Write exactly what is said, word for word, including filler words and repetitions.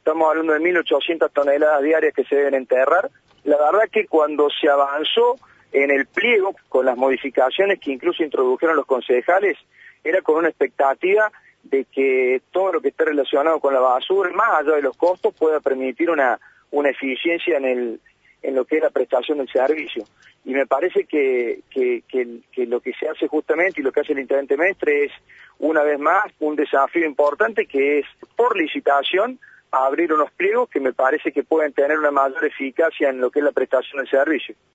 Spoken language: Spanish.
estamos hablando de mil ochocientas toneladas diarias que se deben enterrar. La verdad que cuando se avanzó en el pliego, con las modificaciones que incluso introdujeron los concejales, era con una expectativa de que todo lo que esté relacionado con la basura, más allá de los costos, pueda permitir una, una eficiencia en el en lo que es la prestación del servicio. Y me parece que, que, que, que lo que se hace justamente y lo que hace el Intendente Mestre es, una vez más, un desafío importante, que es, por licitación, abrir unos pliegos que me parece que pueden tener una mayor eficacia en lo que es la prestación del servicio.